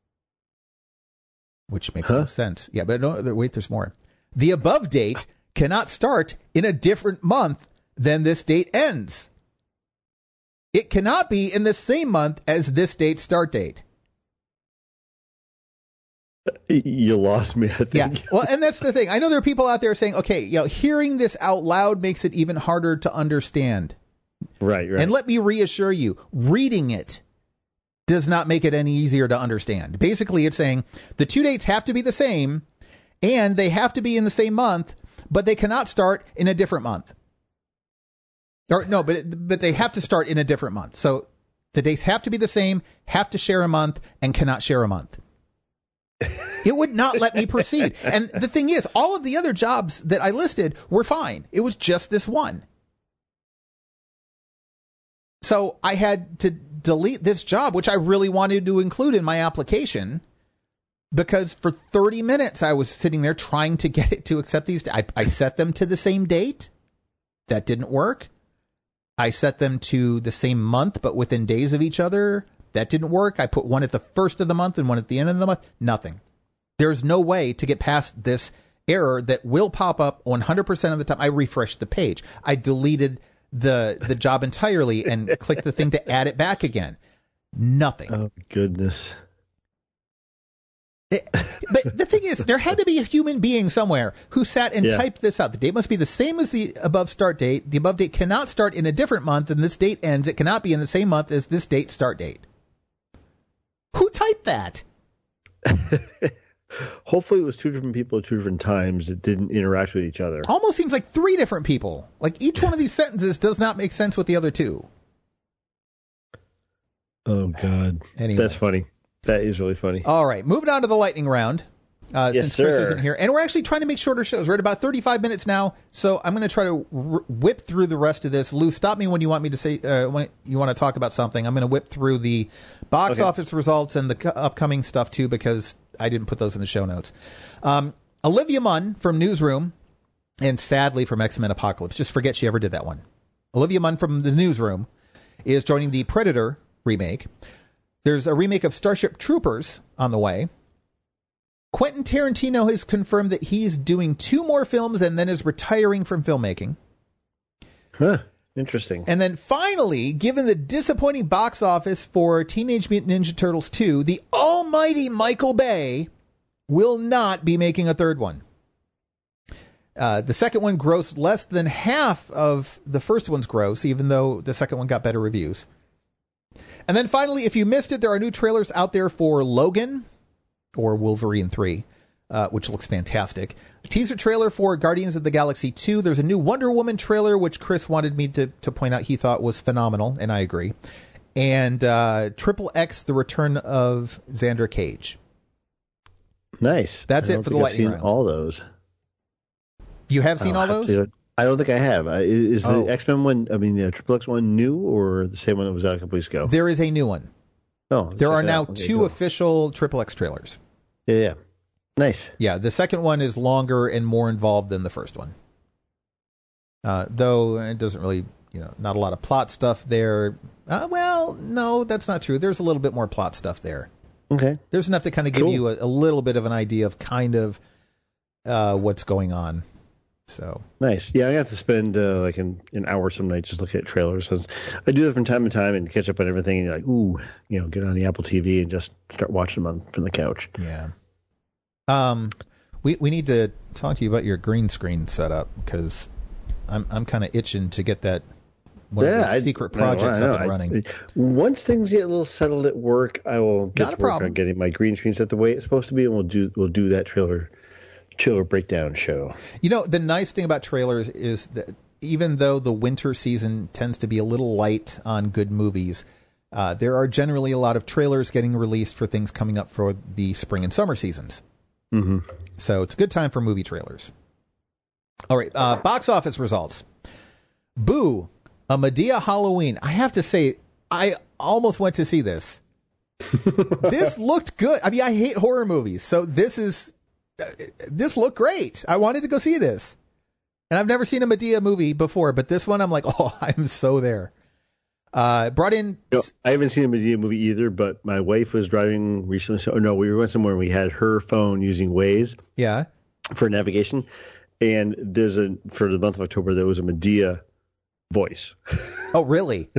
H: Which makes huh? no sense. Yeah, but no, wait, there's more. The above date cannot start in a different month than this date ends. It cannot be in the same month as this date's start date.
G: You lost me, I think.
H: Yeah. Well, and that's the thing. I know there are people out there saying, okay, you know, hearing this out loud makes it even harder to understand.
G: Right, right.
H: And let me reassure you, reading it does not make it any easier to understand. Basically, it's saying the two dates have to be the same and they have to be in the same month, but they cannot start in a different month. Or no, but but they have to start in a different month. So the dates have to be the same, have to share a month, and cannot share a month. It would not let me proceed. And the thing is, all of the other jobs that I listed were fine. It was just this one. So I had to delete this job, which I really wanted to include in my application, because for thirty minutes I was sitting there trying to get it to accept these. I, I set them to the same date. That didn't work. I set them to the same month, but within days of each other. That didn't work. I put one at the first of the month and one at the end of the month. Nothing. There's no way to get past this error that will pop up one hundred percent of the time. I refreshed the page. I deleted the the job entirely and clicked the thing to add it back again. Nothing.
G: Oh, goodness.
H: It, but the thing is, there had to be a human being somewhere who sat and
G: yeah.
H: typed this out. The date must be the same as the above start date. The above date cannot start in a different month, and this date ends. It cannot be in the same month as this date start date. Who typed that?
G: Hopefully it was two different people at two different times that didn't interact with each other.
H: Almost seems like three different people. Like each one of these sentences does not make sense with the other two.
G: Oh, God.
H: Anyway.
G: That's funny. That is really funny.
H: All right. Moving on to the lightning round. Uh,
G: yes,
H: since Chris
G: sir.
H: isn't here. And we're actually trying to make shorter shows. We're at about thirty-five minutes now. So I'm going to try to r- whip through the rest of this. Lou, stop me when you want me to say, uh, when you want to talk about something. I'm going to whip through the box
G: okay.
H: office results and the c- upcoming stuff too, because I didn't put those in the show notes. Um, Olivia Munn from Newsroom and sadly from X-Men Apocalypse. Just forget she ever did that one. Olivia Munn from the Newsroom is joining the Predator remake. There's a remake of Starship Troopers on the way. Quentin Tarantino has confirmed that he's doing two more films and then is retiring from filmmaking.
G: Huh. Interesting.
H: And then finally, given the disappointing box office for Teenage Mutant Ninja Turtles two, the almighty Michael Bay will not be making a third one. Uh, the second one grossed less than half of the first one's gross, even though the second one got better reviews. And then finally, if you missed it, there are new trailers out there for Logan, or Wolverine three, uh, which looks fantastic. A teaser trailer for Guardians of the Galaxy two. There's a new Wonder Woman trailer, which Chris wanted me to, to point out he thought was phenomenal, and I agree. And uh, Triple X, The Return of Xander Cage.
G: Nice.
H: That's
G: I
H: it
G: don't
H: for the
G: think I've
H: lightning
G: seen
H: round.
G: all those.
H: You have seen
G: I'll
H: all
G: have
H: those?
G: to- I don't think I have. Uh, Is the
H: Oh.
G: X-Men one, I mean, the Triple X one new or the same one that was out a couple weeks ago?
H: There is a new one.
G: Oh,
H: There
G: check
H: are
G: it
H: now
G: out. Okay,
H: two
G: cool.
H: official Triple X trailers.
G: Yeah, yeah. Nice.
H: Yeah, the second one is longer and more involved than the first one. Uh, though it doesn't really, you know, not a lot of plot stuff there. Uh, well, no, that's not true. There's a little bit more plot stuff there.
G: Okay.
H: There's enough to kind of give
G: Cool.
H: you a, a little bit of an idea of kind of uh, what's going on. So
G: Nice. Yeah, I got to spend uh, like an, an hour some nights just looking at trailers. 'Cause I do that from time to time and catch up on everything. And you're like, ooh, you know, get on the Apple T V and just start watching them on, from the couch.
H: yeah. Um, we we need to talk to you about your green screen setup because I'm I'm kind of itching to get that one of
G: Yeah,
H: those
G: I-
H: secret
G: I know,
H: projects
G: I know.
H: up and
G: I-
H: running.
G: Once things get a little settled at work, I will get
H: Not a
G: to work
H: problem.
G: on getting my green screen set the way it's supposed to be, and we'll do we'll do that trailer trailer breakdown show.
H: You know, the nice thing about trailers is that even though the winter season tends to be a little light on good movies, uh, there are generally a lot of trailers getting released for things coming up for the spring and summer seasons.
G: Mm-hmm.
H: So it's a good time for movie trailers. All right, uh, box office results. Boo, a Medea Halloween. I have to say, I almost went to see this. This looked good. I mean, I hate horror movies, so this is uh, this looked great. I wanted to go see this. And I've never seen a Medea movie before, but this one I'm like, oh, I'm so there. Uh, brought in.
G: You know, I haven't seen a Medea movie either, but my wife was driving recently. So, no, we went somewhere and we had her phone using Waze
H: Yeah.
G: for navigation. And there's a, for the month of October, there was a Medea voice.
H: Oh, really?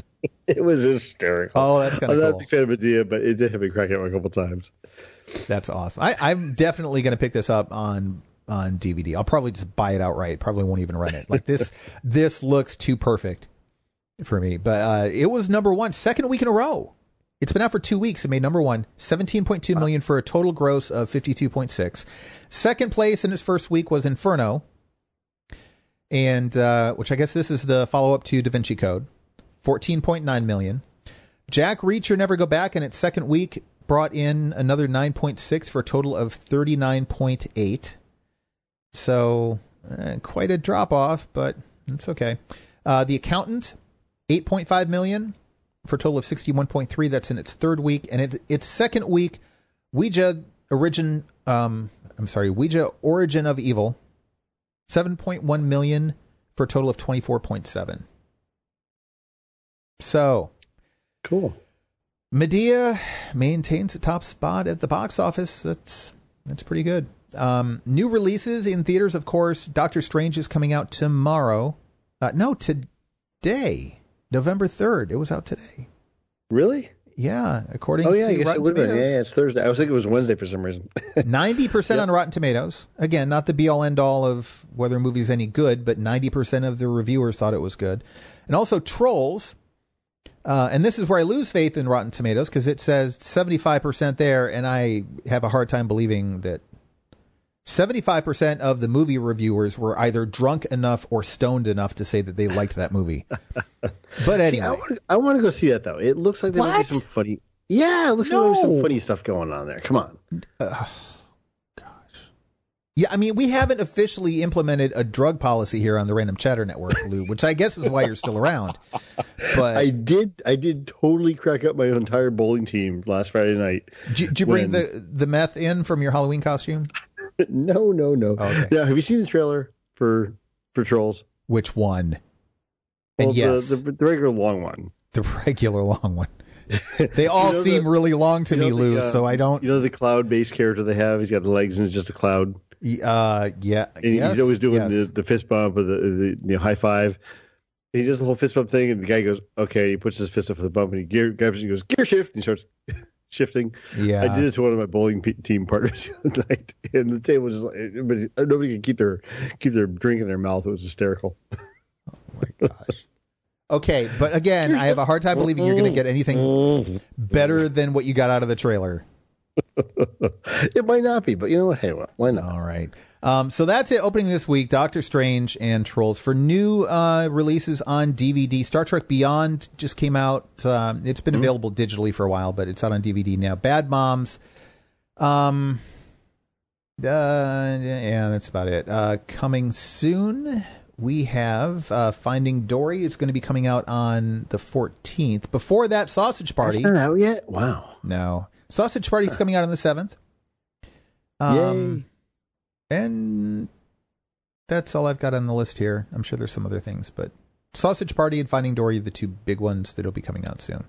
G: It was hysterical.
H: Oh, that's kind of cool.
G: I'm not a big fan of Medea, but it did have me cracking up a couple times.
H: That's awesome. I, I'm definitely going to pick this up on on D V D. I'll probably just buy it outright. Probably won't even rent it. Like this, this looks too perfect for me. But uh, it was number one, second week in a row. It's been out for two weeks. It made number one, seventeen point two million for a total gross of fifty-two point six. Second place in its first week was Inferno, and uh, which I guess this is the follow up to Da Vinci Code, fourteen point nine million. Jack Reacher Never Go Back in its second week brought in another nine point six for a total of thirty-nine point eight. So uh, quite a drop off, but it's okay. Uh, The Accountant, eight point five million for a total of sixty-one point three. That's in its third week. And it, its second week, Ouija Origin, um, I'm sorry, Ouija Origin of Evil, seven point one million for a total of twenty-four point seven. So
G: cool.
H: Medea maintains a top spot at the box office. That's that's pretty good. Um, new releases in theaters, of course. Doctor Strange is coming out tomorrow. Uh, no, today, November third. It was out today.
G: Really?
H: Yeah, according
G: oh, yeah,
H: to
G: I guess
H: Rotten
G: it would
H: Tomatoes.
G: Be. Yeah, yeah, it's Thursday. I was thinking it was Wednesday for some reason.
H: ninety percent
G: yep.
H: on Rotten Tomatoes. Again, not the be-all, end-all of whether a movie's any good, but ninety percent of the reviewers thought it was good. And also Trolls. Uh, and this is where I lose faith in Rotten Tomatoes, because it says seventy-five percent there, and I have a hard time believing that seventy-five percent of the movie reviewers were either drunk enough or stoned enough to say that they liked that movie. But anyway.
G: See, I, want to, I want to go see that, though. It looks like there might be some funny... Yeah, it looks
H: no.
G: like there's some funny stuff going on there. Come on.
H: Uh, gosh. Yeah, I mean, we haven't officially implemented a drug policy here on the Random Chatter Network, Lou, which I guess is why you're still around. But
G: I did I did totally crack up my entire bowling team last Friday night.
H: Did, did you
G: when...
H: bring the, the meth in from your Halloween costume?
G: no, no, no.
H: Oh, okay.
G: Now, have you seen the trailer for for Trolls?
H: Which one?
G: Well,
H: And yes.
G: The, the, the regular long one.
H: The regular long one. They all
G: you know
H: seem
G: the,
H: really long to
G: you know
H: me,
G: the,
H: Lou,
G: uh,
H: so I don't...
G: You know the cloud-based character they have? He's got the legs and it's just a cloud.
H: Uh, yeah.
G: And
H: yes,
G: he's always doing
H: yes.
G: the, the fist bump or the, the, the high five. And he does the whole fist bump thing, and the guy goes, okay. He puts his fist up for the bump, and he gear, grabs it, and he goes, gear shift, and he starts shifting.
H: Yeah.
G: I did it to one of my bowling pe- team partners the other night, and the table was just like, everybody, nobody could keep their keep their drink in their mouth. It was hysterical.
H: Oh, my gosh. Okay, but again, I have a hard time believing you're going to get anything better than what you got out of the trailer.
G: It might not be, but you know what? Hey, well, why not?
H: All right. Um, so that's it. Opening this week, Doctor Strange and Trolls. For new uh, releases on D V D, Star Trek Beyond just came out. Um, it's been mm-hmm. available digitally for a while, but it's out on D V D now. Bad Moms. Um, uh, yeah, that's about it. Uh, coming soon, we have uh, Finding Dory. It's going to be coming out on the fourteenth. Before that, Sausage Party.
G: That's not out yet? Wow.
H: No. Sausage Party is coming out on the seventh. Um, Yay. And that's all I've got on the list here. I'm sure there's some other things, but Sausage Party and Finding Dory are the two big ones that'll be coming out soon.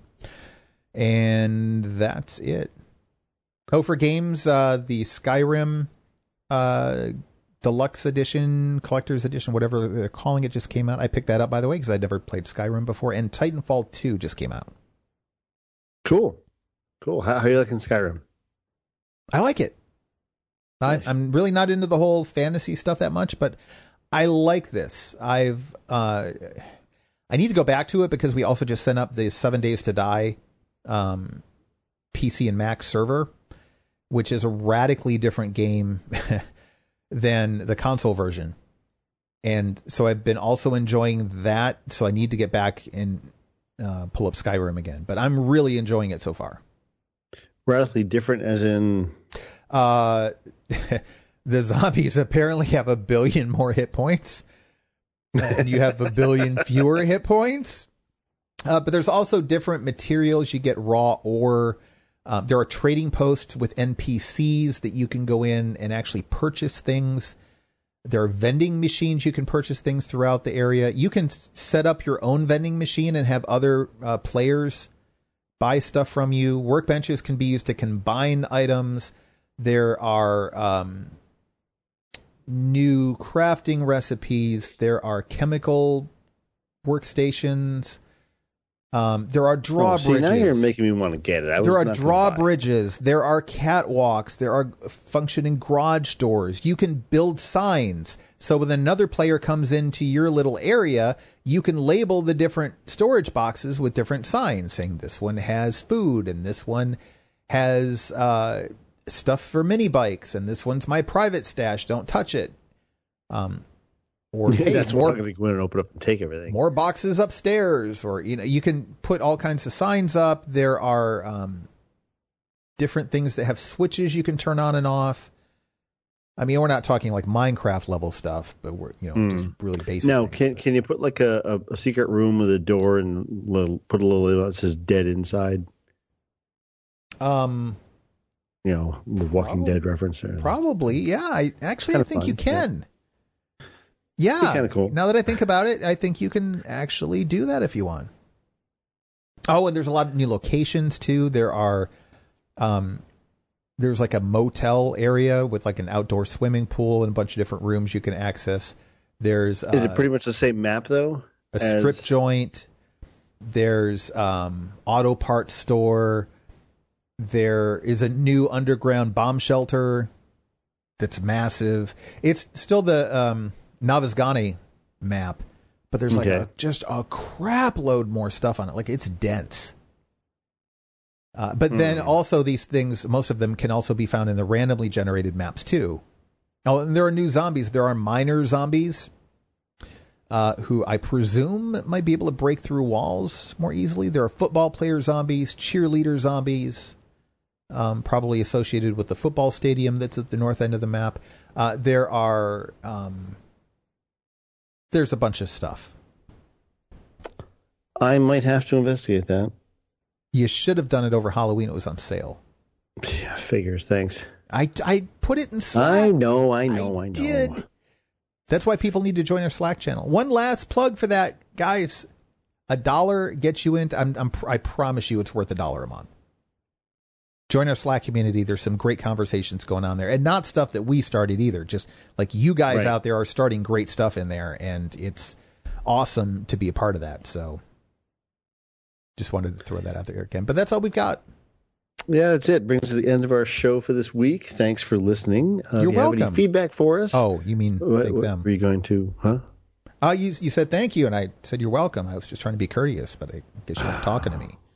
H: And that's it. Oh, for games, uh, the Skyrim uh, Deluxe Edition, Collector's Edition, whatever they're calling it, just came out. I picked that up, by the way, because I'd never played Skyrim before. And Titanfall two just came out.
G: Cool. Cool. How, how are you liking Skyrim?
H: I like it. I, I'm really not into the whole fantasy stuff that much, but I like this. I've uh, I need to go back to it because we also just sent up the Seven Days to Die um, P C and Mac server, which is a radically different game than the console version. And so I've been also enjoying that, so I need to get back and uh, pull up Skyrim again. But I'm really enjoying it so far.
G: Radically different as in...
H: Uh, the zombies apparently have a billion more hit points, and you have a billion fewer hit points. Uh, but there's also different materials. You get raw ore. Um, there are trading posts with N P Cs that you can go in and actually purchase things. There are vending machines you can purchase things throughout the area. You can s- set up your own vending machine and have other uh, players buy stuff from you. Workbenches can be used to combine items. There are um, new crafting recipes. There are chemical workstations. Um, there are drawbridges.
G: Oh, see, now you're making me want to get it. I was
H: there are
G: not
H: drawbridges. There are catwalks. There are functioning garage doors. You can build signs. So when another player comes into your little area, you can label the different storage boxes with different signs saying this one has food and this one has uh, stuff for mini bikes and this one's my private stash. Don't touch it. Um, Or
G: Yeah,
H: hey,
G: that's
H: more,
G: why I'm going to go in and open up and take everything.
H: more boxes upstairs, or you know, you can put all kinds of signs up. There are um, different things that have switches you can turn on and off. I mean, we're not talking like Minecraft level stuff, but we're you know mm. just really basic.
G: Now,
H: things.
G: can can you put like a, a, a secret room with a door and little, put a little that says "dead" inside?
H: Um,
G: you know, the Walking
H: probably,
G: Dead reference there.
H: Probably, yeah. I actually, I think
G: fun.
H: you can.
G: Yeah.
H: Yeah,
G: kind of cool.
H: Now that I think about it, I think you can actually do that if you want. Oh, and there's a lot of new locations too. There are, um, there's like a motel area with like an outdoor swimming pool and a bunch of different rooms you can access. There's uh,
G: is it pretty much the same map though?
H: A
G: as...
H: strip joint. There's um, auto parts store. There is a new underground bomb shelter that's massive. It's still the um, Navasgani map, but there's like
G: okay.
H: a, just a crap load more stuff on it. Like it's dense. Uh, but mm. then also these things, most of them can also be found in the randomly generated maps too. Oh, and there are new zombies. There are minor zombies uh, who I presume might be able to break through walls more easily. There are football player zombies, cheerleader zombies, um, probably associated with the football stadium that's at the north end of the map. Uh, there are... Um, There's a bunch of stuff.
G: I might have to investigate that.
H: You should have done it over Halloween. It was on sale.
G: Yeah, figures. Thanks.
H: I, I put it in Slack.
G: I know, I know, I,
H: I
G: know.
H: Did. That's why people need to join our Slack channel. One last plug for that, guys. A dollar gets you in. I'm, I'm, I promise you, it's worth a dollar a month. Join our Slack community. There's some great conversations going on there, and not stuff that we started either. Just like you guys
G: right.
H: out there are starting great stuff in there, and it's awesome to be a part of that. So just wanted to throw that out there again. But that's all we've got.
G: Yeah, that's it. Brings us to the end of our show for this week. Thanks for listening. Uh,
H: You're
G: if you
H: welcome.
G: Have any feedback for us?
H: Oh, you mean
G: what,
H: thank
G: what,
H: them?
G: Were you going to? Huh?
H: Uh, you you said thank you, and I said you're welcome. I was just trying to be courteous, but I guess you weren't talking to me.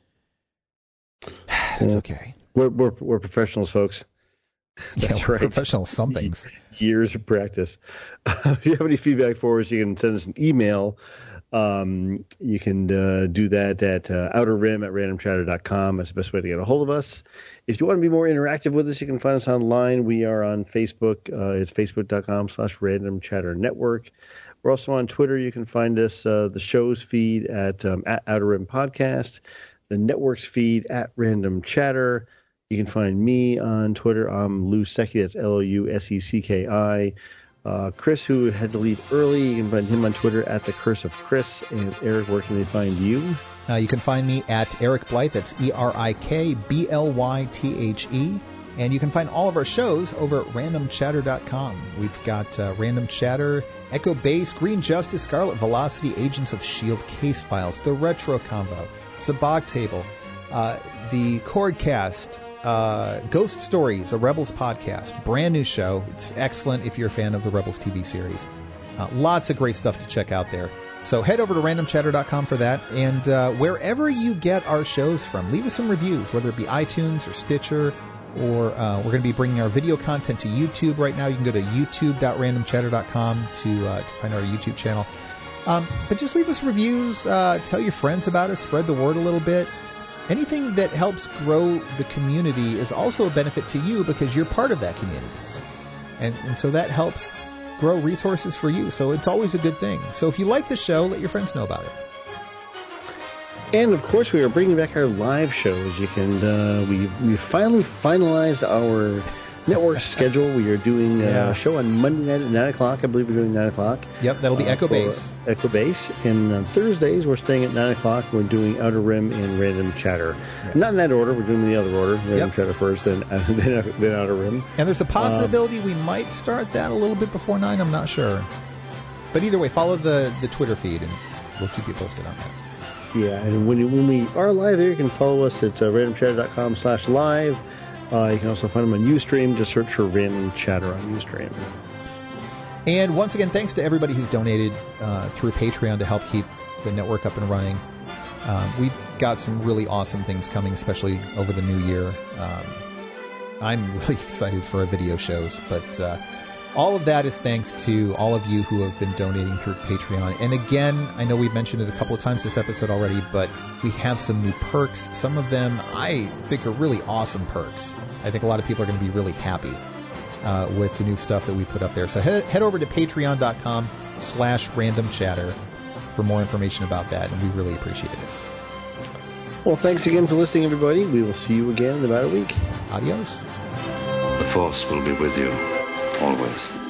H: That's okay.
G: We're we're we're professionals, folks. That's
H: yeah, we're
G: right.
H: Professional somethings.
G: Years of practice. If you have any feedback for us, you can send us an email. Um, you can uh, do that at uh, outerrim at random chatter dot com. That's the best way to get a hold of us. If you want to be more interactive with us, you can find us online. We are on Facebook. Uh, it's facebook dot com slash random chatter network. We're also on Twitter. You can find us, uh, the show's feed at, um, at Outer Rim Podcast, the network's feed at Random Chatter. You can find me on Twitter. I'm Lou Secchi. That's L O U S E C K I. Uh, Chris, who had to leave early, you can find him on Twitter at The Curse of Chris. And Eric, where can they find you?
H: Uh, you can find me at Eric Blythe. That's E R I K B L Y T H E. And you can find all of our shows over at random chatter dot com. We've got uh, Random Chatter, Echo Base, Green Justice, Scarlet Velocity, Agents of S H I E L D, Case Files, The Retro Convo, Sabag Table, uh, the Chordcast, uh, Ghost Stories, a Rebels podcast, brand new show. It's excellent if you're a fan of the Rebels T V series. Uh, lots of great stuff to check out there. So head over to random chatter dot com for that. And uh, wherever you get our shows from, leave us some reviews, whether it be iTunes or Stitcher, or uh, we're going to be bringing our video content to YouTube right now. You can go to youtube dot random chatter dot com to, uh, to find our YouTube channel. Um, but just leave us reviews, uh, tell your friends about us, spread the word a little bit. Anything that helps grow the community is also a benefit to you because you're part of that community. And, and so that helps grow resources for you. So it's always a good thing. So if you like the show, let your friends know about it.
G: And of course, we are bringing back our live shows. You can uh, we we finally finalized our network schedule. We are doing
H: Yeah.
G: a show on Monday night at nine o'clock. I believe we're doing nine o'clock.
H: Yep, that'll be
G: uh,
H: Echo
G: for
H: Base.
G: Echo Base. And on Thursdays, we're staying at nine o'clock. We're doing Outer Rim and Random Chatter.
H: Yeah.
G: Not in that order. We're doing the other order. Random
H: Yep.
G: Chatter first, then then, then Outer Rim.
H: And there's a possibility um, we might start that a little bit before nine. I'm not sure. But either way, follow the, the Twitter feed, and we'll keep you posted on that.
G: Yeah, and when, when we are live there, you can follow us. It's uh, randomchatter.com slash live. Uh, you can also find them on Ustream. Just search for Random Chatter on Ustream.
H: And once again, thanks to everybody who's donated uh, through Patreon to help keep the network up and running. Um, we've got some really awesome things coming, especially over the new year. Um, I'm really excited for our video shows, but uh, all of that is thanks to all of you who have been donating through Patreon. And again, I know we've mentioned it a couple of times this episode already, but we have some new perks. Some of them I think are really awesome perks. I think a lot of people are going to be really happy uh, with the new stuff that we put up there. So head, head over to patreon.com slash random chatter for more information about that, and we really appreciate it.
G: Well, thanks again for listening, everybody. We will see you again in about a week.
H: Adios.
J: The Force will be with you, always.